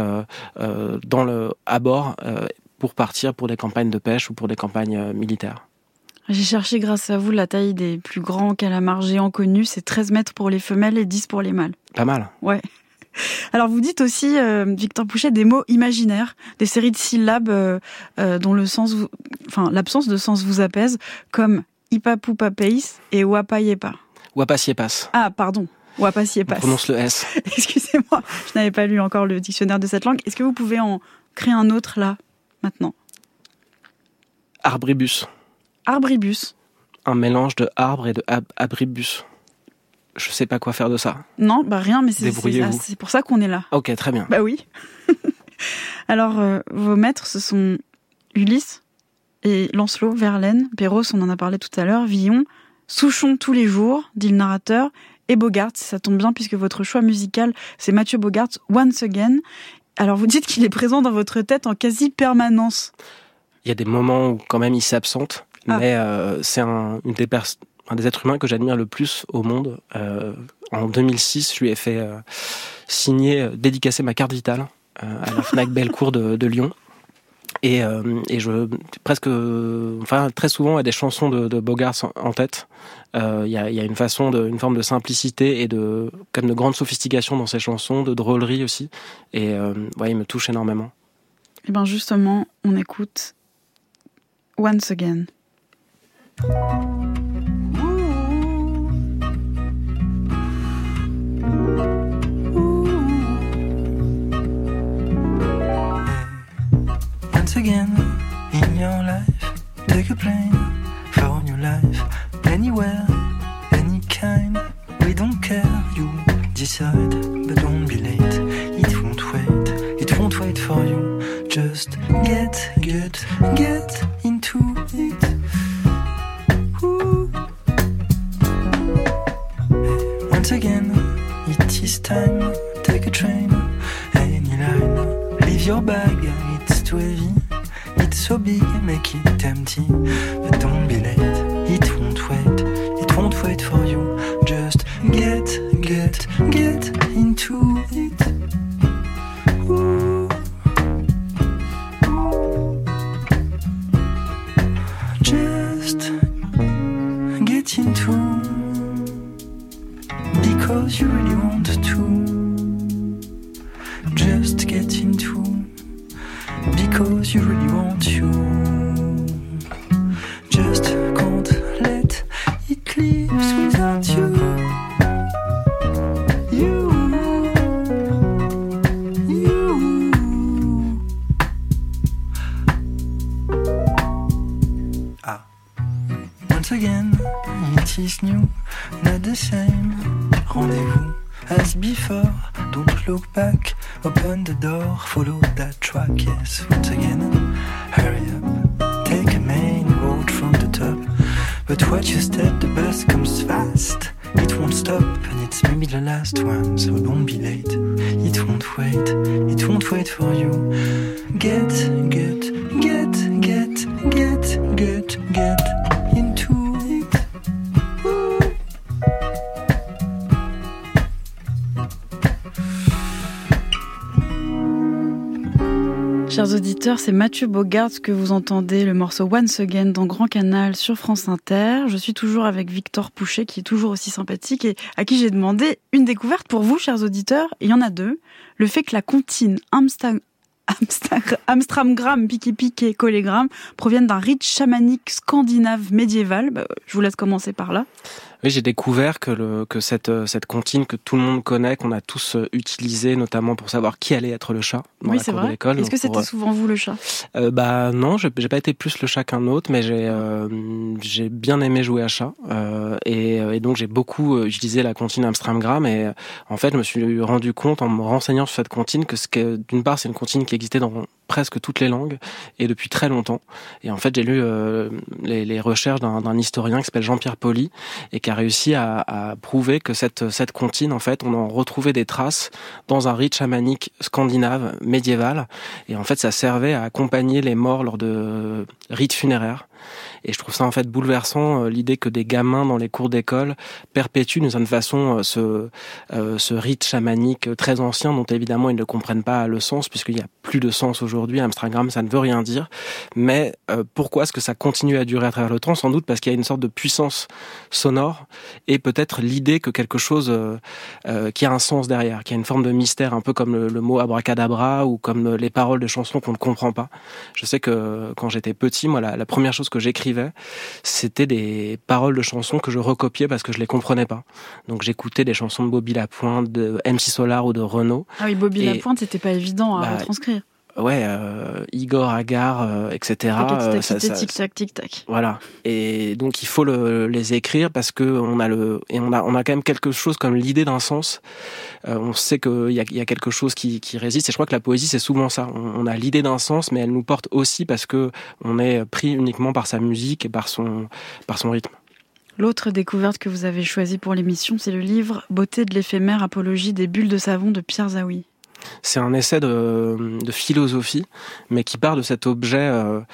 à bord pour partir pour des campagnes de pêche ou pour des campagnes militaires. J'ai cherché grâce à vous la taille des plus grands calamars géants connus, c'est 13 mètres pour les femelles et 10 pour les mâles. Pas mal. Ouais. Alors vous dites aussi, Victor Pouchet, des mots imaginaires, des séries de syllabes dont l'absence de sens vous apaise, comme ipapoupapeis et wapayépa. Wapasiepas. Ah, pardon. Ou Apas Yepas. On prononce le S. Excusez-moi, je n'avais pas lu encore le dictionnaire de cette langue. Est-ce que vous pouvez en créer un autre là, maintenant? Arbribus. Arbribus. Un mélange de arbre et de abribus. Je sais pas quoi faire de ça. Non, rien, mais c'est pour ça qu'on est là. Ok, très bien. Bah oui. Alors, vos maîtres, ce sont Ulysse et Lancelot, Verlaine, Perros, on en a parlé tout à l'heure, Villon, Souchon tous les jours, dit le narrateur, et Bogart, ça tombe bien puisque votre choix musical, c'est Mathieu Bogart, Once Again. Alors, vous dites qu'il est présent dans votre tête en quasi-permanence. Il y a des moments où quand même il s'absente, mais c'est un des êtres humains que j'admire le plus au monde. En 2006, je lui ai fait dédicacer ma carte vitale à la Fnac Bellecour de Lyon. Et très souvent, il y a des chansons de Bogart en tête. Il y a une forme de simplicité et de grande sophistication dans ses chansons, de drôlerie aussi. Et il me touche énormément. Et bien justement, on écoute Once Again. Once again, in your life, take a plane for your life, anywhere, any kind, we don't care, you decide, but don't be late, it won't wait for you, just get into it. Ooh. Once again, it is time, take a train, any line, leave your bag, it's too heavy, it's so big, make it empty, but don't be late, it won't wait for you, just get into it. Ooh. Just get into, because you really want to. Just get into, because you really want to. Just can't let it leave without you. Once again, it is new, not the same. Rendezvous as before, don't look back, open the door, follow that track, yes, once again, hurry up, take a main road from the top, but watch your step, the bus comes fast, it won't stop, and it's maybe the last one, so don't be late, it won't wait for you, get into it. Chers auditeurs, c'est Mathieu Bogart que vous entendez, le morceau Once Again dans Grand Canal sur France Inter. Je suis toujours avec Victor Pouchet qui est toujours aussi sympathique et à qui j'ai demandé une découverte pour vous, chers auditeurs. Il y en a deux. Le fait que la comptine Amstramgram, Piqué, Collégramme proviennent d'un rite chamanique scandinave médiéval. Je vous laisse commencer par là. Oui, j'ai découvert que cette comptine que tout le monde connaît, qu'on a tous utilisée, notamment pour savoir qui allait être le chat dans la cour de l'école. Est-ce que c'était souvent vous le chat? Non, j'ai pas été plus le chat qu'un autre, mais j'ai bien aimé jouer à chat et donc j'ai beaucoup utilisé la comptine Amstramgram et en fait je me suis rendu compte en me renseignant sur cette comptine que d'une part c'est une comptine qui existait dans presque toutes les langues et depuis très longtemps. Et en fait, j'ai lu les recherches d'un historien qui s'appelle Jean-Pierre Poli et qui a réussi à prouver que cette comptine, en fait, on en retrouvait des traces dans un rite chamanique scandinave médiéval. Et en fait, ça servait à accompagner les morts lors de rites funéraires. Et je trouve ça en fait bouleversant, l'idée que des gamins dans les cours d'école perpétuent d'une certaine façon ce rite chamanique très ancien dont évidemment ils ne comprennent pas le sens puisqu'il y a plus de sens aujourd'hui. Amsterdam, ça ne veut rien dire. Mais pourquoi est-ce que ça continue à durer à travers le temps? Sans doute parce qu'il y a une sorte de puissance sonore et peut-être l'idée que quelque chose qui a un sens derrière, qui a une forme de mystère, un peu comme le mot abracadabra ou comme les paroles de chansons qu'on ne comprend pas. Je sais que quand j'étais petit, moi, la première chose que j'écrivais, c'était des paroles de chansons que je recopiais parce que je les comprenais pas. Donc j'écoutais des chansons de Bobby Lapointe, de MC Solar ou de Renaud. Ah oui, Bobby Lapointe, c'était pas évident à retranscrire. Ouais, Igor Agar, etc. Tic-tac, tic-tac. Voilà. Et donc il faut les écrire parce que on a quand même quelque chose comme l'idée d'un sens. On sait qu'il y a quelque chose qui résiste. Et je crois que la poésie, c'est souvent ça. On a l'idée d'un sens, mais elle nous porte aussi parce que on est pris uniquement par sa musique et par son rythme. L'autre découverte que vous avez choisie pour l'émission, c'est le livre « Beauté de l'éphémère, apologie des bulles de savon » de Pierre Zaouy. C'est un essai de philosophie, mais qui part de cet objet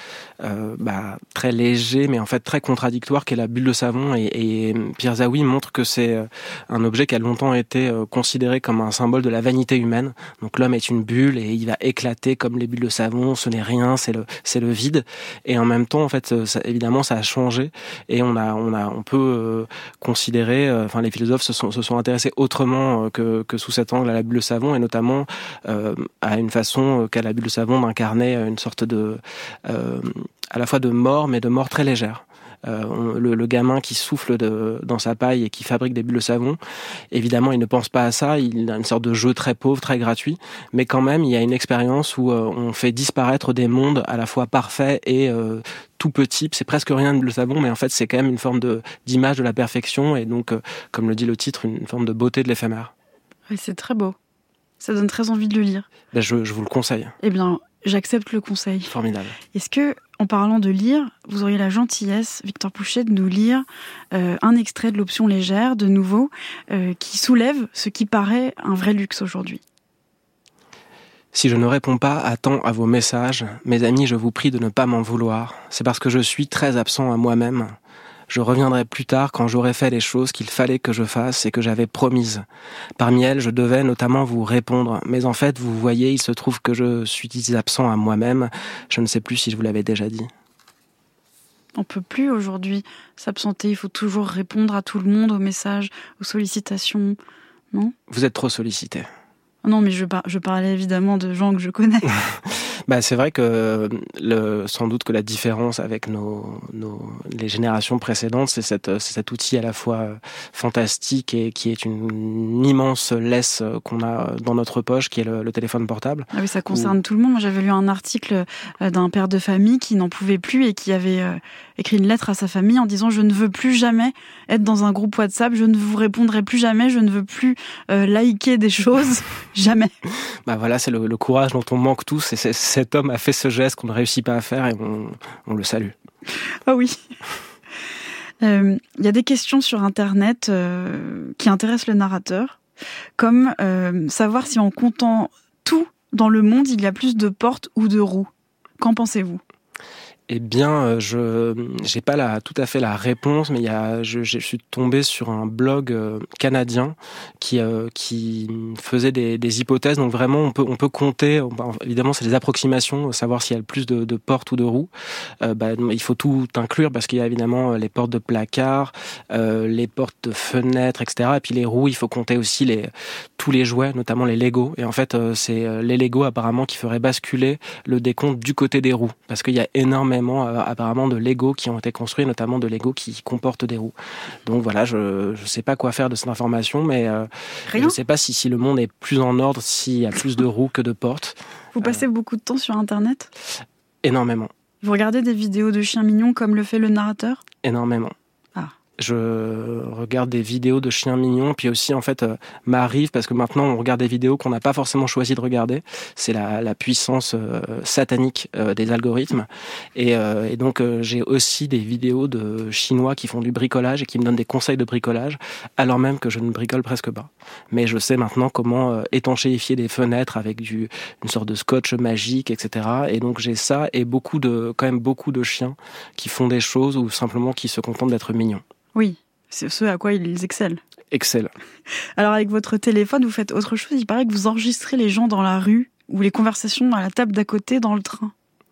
très léger, mais en fait très contradictoire, qu'est la bulle de savon. Et Pierre Zaouy montre que c'est un objet qui a longtemps été considéré comme un symbole de la vanité humaine. Donc l'homme est une bulle et il va éclater comme les bulles de savon. Ce n'est rien, c'est le vide. Et en même temps, en fait, évidemment, ça a changé. Et on peut considérer, les philosophes se sont intéressés autrement que sous cet angle à la bulle de savon, et notamment à une façon qu'a la bulle de savon d'incarner une sorte de à la fois de mort, mais de mort très légère. Le gamin qui souffle dans sa paille et qui fabrique des bulles de savon, évidemment il ne pense pas à ça, il a une sorte de jeu très pauvre, très gratuit, mais quand même il y a une expérience où on fait disparaître des mondes à la fois parfaits et tout petits. C'est presque rien de bulle de savon, mais en fait c'est quand même une forme d'image de la perfection, et donc comme le dit le titre, une forme de beauté de l'éphémère. Oui, c'est très beau. Ça donne très envie de le lire. Je vous le conseille. Eh bien, j'accepte le conseil. Formidable. Est-ce que, en parlant de lire, vous auriez la gentillesse, Victor Pouchet, de nous lire un extrait de l'option légère, de nouveau, qui soulève ce qui paraît un vrai luxe aujourd'hui? Si je ne réponds pas à temps à vos messages, mes amis, je vous prie de ne pas m'en vouloir. C'est parce que je suis très absent à moi-même. Je reviendrai plus tard quand j'aurai fait les choses qu'il fallait que je fasse et que j'avais promises. Parmi elles, je devais notamment vous répondre. Mais en fait, vous voyez, il se trouve que je suis absent à moi-même. Je ne sais plus si je vous l'avais déjà dit. On peut plus aujourd'hui s'absenter. Il faut toujours répondre à tout le monde, aux messages, aux sollicitations. Non ? Vous êtes trop sollicité. Non, mais je parlais évidemment de gens que je connais. C'est vrai que sans doute que la différence avec les générations précédentes, c'est cet outil à la fois fantastique et qui est une immense laisse qu'on a dans notre poche, qui est le téléphone portable. Ah oui, ça concerne tout le monde. Moi, j'avais lu un article d'un père de famille qui n'en pouvait plus et qui avait écrit une lettre à sa famille en disant « Je ne veux plus jamais être dans un groupe WhatsApp, je ne vous répondrai plus jamais, je ne veux plus liker des choses, jamais. » Voilà, c'est le courage dont on manque tous, et cet homme a fait ce geste qu'on ne réussit pas à faire, et on le salue. Ah oui. Il y a des questions sur Internet qui intéressent le narrateur, comme savoir si en comptant tout dans le monde, il y a plus de portes ou de roues. Qu'en pensez-vous ? Eh bien, je n'ai pas tout à fait la réponse, mais je suis tombé sur un blog canadien qui faisait des hypothèses. Donc vraiment, on peut compter. Évidemment, c'est des approximations, savoir s'il y a le plus de portes ou de roues. Il faut tout inclure parce qu'il y a évidemment les portes de placard, les portes de fenêtres, etc. Et puis les roues, il faut compter aussi tous les jouets, notamment les Lego. Et en fait, c'est les Lego apparemment qui feraient basculer le décompte du côté des roues, parce qu'il y a énormément apparemment de Lego qui ont été construits, notamment de Lego qui comportent des roues. Donc voilà, je sais pas quoi faire de cette information, mais je ne sais pas si le monde est plus en ordre, s'il y a plus de roues que de portes. Vous passez beaucoup de temps sur Internet ? Énormément. Vous regardez des vidéos de chiens mignons comme le fait le narrateur ? Énormément. Je regarde des vidéos de chiens mignons, puis aussi en fait m'arrive, parce que maintenant on regarde des vidéos qu'on n'a pas forcément choisi de regarder, c'est la puissance satanique des algorithmes, et donc j'ai aussi des vidéos de Chinois qui font du bricolage et qui me donnent des conseils de bricolage, alors même que je ne bricole presque pas. Mais je sais maintenant comment étanchéifier des fenêtres avec une sorte de scotch magique, etc. Et donc j'ai ça, et quand même beaucoup de chiens qui font des choses ou simplement qui se contentent d'être mignons. Oui, c'est ce à quoi ils excellent. Excellent. Alors avec votre téléphone, vous faites autre chose. Il paraît que vous enregistrez les gens dans la rue ou les conversations à la table d'à côté dans le train?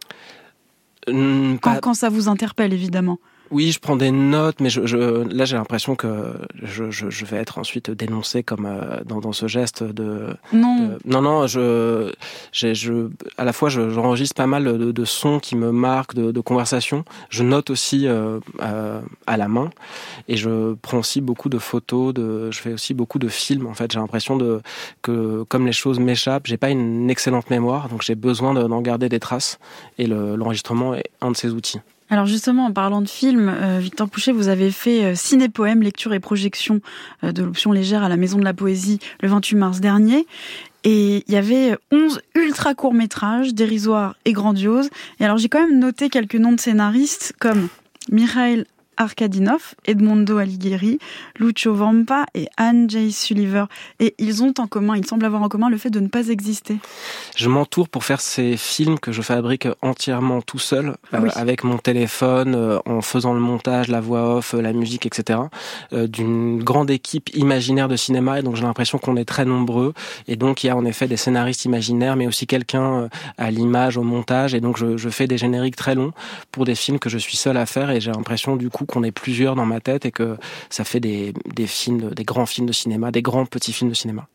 Quand ça vous interpelle, évidemment. Oui, je prends des notes, mais là j'ai l'impression que je vais être ensuite dénoncé comme dans ce geste de. Non. Non, à la fois j'enregistre pas mal de sons qui me marquent, de conversations. Je note aussi à la main, et je prends aussi beaucoup de photos. Je fais aussi beaucoup de films. En fait, j'ai l'impression que comme les choses m'échappent, j'ai pas une excellente mémoire, donc j'ai besoin d'en garder des traces. Et l'enregistrement est un de ces outils. Alors justement, en parlant de films, Victor Pouchet, vous avez fait Ciné-Poème, lecture et projection de l'option légère à la Maison de la Poésie le 28 mars dernier. Et il y avait 11 ultra courts-métrages, dérisoires et grandioses. Et alors j'ai quand même noté quelques noms de scénaristes comme Mikhail Arkadinov, Edmondo Alighieri, Lucio Vampa et Anne J. Sullivan. Et ils semblent avoir en commun le fait de ne pas exister. Je m'entoure pour faire ces films que je fabrique entièrement tout seul, avec mon téléphone, en faisant le montage, la voix off, la musique, etc., d'une grande équipe imaginaire de cinéma. Et donc j'ai l'impression qu'on est très nombreux. Et donc il y a en effet des scénaristes imaginaires, mais aussi quelqu'un à l'image, au montage. Et donc je fais des génériques très longs pour des films que je suis seul à faire. Et j'ai l'impression du coup qu'on est plusieurs dans ma tête et que ça fait des films, des grands films de cinéma, des grands petits films de cinéma.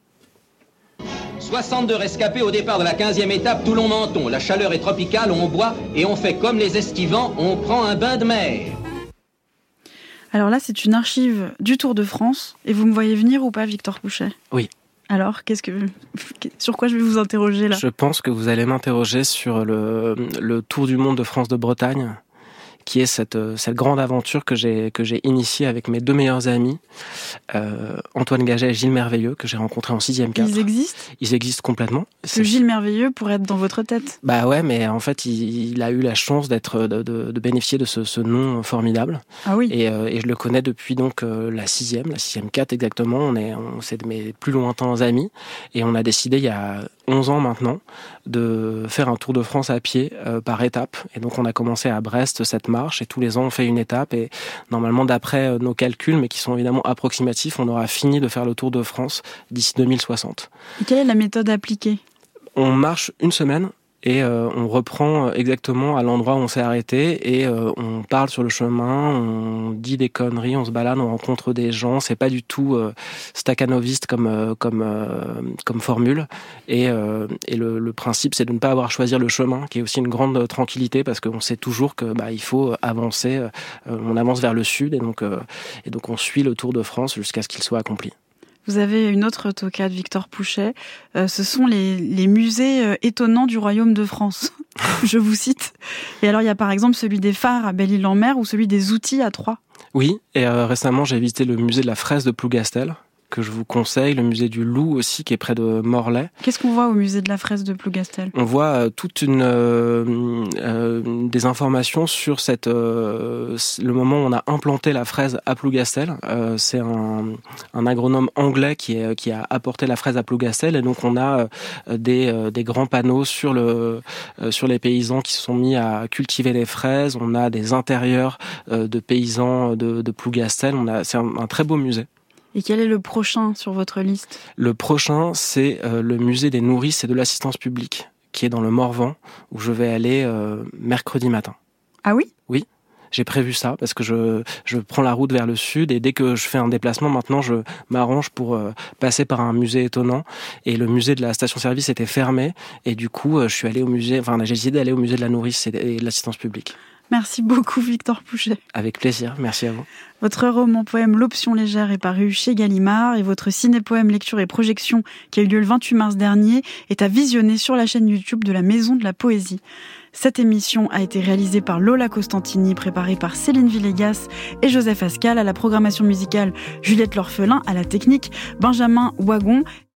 62 rescapés au départ de la 15e étape Toulon-Menton. La chaleur est tropicale, on boit et on fait comme les estivants, on prend un bain de mer. Alors là, c'est une archive du Tour de France. Et vous me voyez venir ou pas, Victor Pouchet? Oui. Alors, sur quoi je vais vous interroger là? Je pense que vous allez m'interroger sur le Tour du monde de France de Bretagne, qui est cette grande aventure que j'ai initiée avec mes deux meilleurs amis, Antoine Gaget et Gilles Merveilleux, que j'ai rencontrés en 6e 4. Ils existent? Ils existent complètement. Que Gilles Merveilleux pourrait être dans votre tête. Bah ouais, mais en fait, il a eu la chance de bénéficier de ce nom formidable. Ah oui. Et je le connais depuis donc la 6e 4 exactement. C'est de mes plus lointains amis. Et on a décidé il y a 11 ans maintenant de faire un Tour de France à pied par étape. Et donc on a commencé à Brest cette marche, et tous les ans on fait une étape, et normalement d'après nos calculs, mais qui sont évidemment approximatifs, on aura fini de faire le Tour de France d'ici 2060. Et quelle est la méthode appliquée? On marche une semaine et on reprend exactement à l'endroit où on s'est arrêté, et on parle sur le chemin, on dit des conneries, on se balade, on rencontre des gens. C'est pas du tout stakhanoviste comme formule, et le principe, c'est de ne pas avoir à choisir le chemin, qui est aussi une grande tranquillité, parce qu'on sait toujours que il faut avancer, on avance vers le sud, et donc on suit le Tour de France jusqu'à ce qu'il soit accompli. Vous avez une autre toquade, Victor Pouchet. Ce sont les musées étonnants du Royaume de France. Je vous cite. Et alors, il y a par exemple celui des phares à Belle-Île-en-Mer ou celui des outils à Troyes. Oui, et récemment, j'ai visité le musée de la fraise de Plougastel, que je vous conseille, le musée du Loup aussi, qui est près de Morlaix. Qu'est-ce qu'on voit au musée de la fraise de Plougastel? On voit toute des informations sur le moment où on a implanté la fraise à Plougastel. C'est un agronome anglais qui a apporté la fraise à Plougastel, et donc on a des grands panneaux sur les paysans qui se sont mis à cultiver les fraises. On a des intérieurs de paysans de Plougastel. C'est un très beau musée. Et quel est le prochain sur votre liste? Le prochain, c'est le musée des nourrices et de l'assistance publique, qui est dans le Morvan, où je vais aller mercredi matin. Ah oui? Oui, j'ai prévu ça, parce que je prends la route vers le sud, et dès que je fais un déplacement, maintenant, je m'arrange pour passer par un musée étonnant. Et le musée de la station-service était fermé, et du coup, j'ai décidé d'aller au musée de la nourrice et de l'assistance publique. Merci beaucoup, Victor Pouchet. Avec plaisir, merci à vous. Votre roman-poème L'Option légère est paru chez Gallimard, et votre ciné-poème lecture et projection, qui a eu lieu le 28 mars dernier, est à visionner sur la chaîne YouTube de la Maison de la Poésie. Cette émission a été réalisée par Lola Costantini, préparée par Céline Villegas et Joseph Ascal, à la programmation musicale Juliette L'Orphelin, à la technique Benjamin Wagon.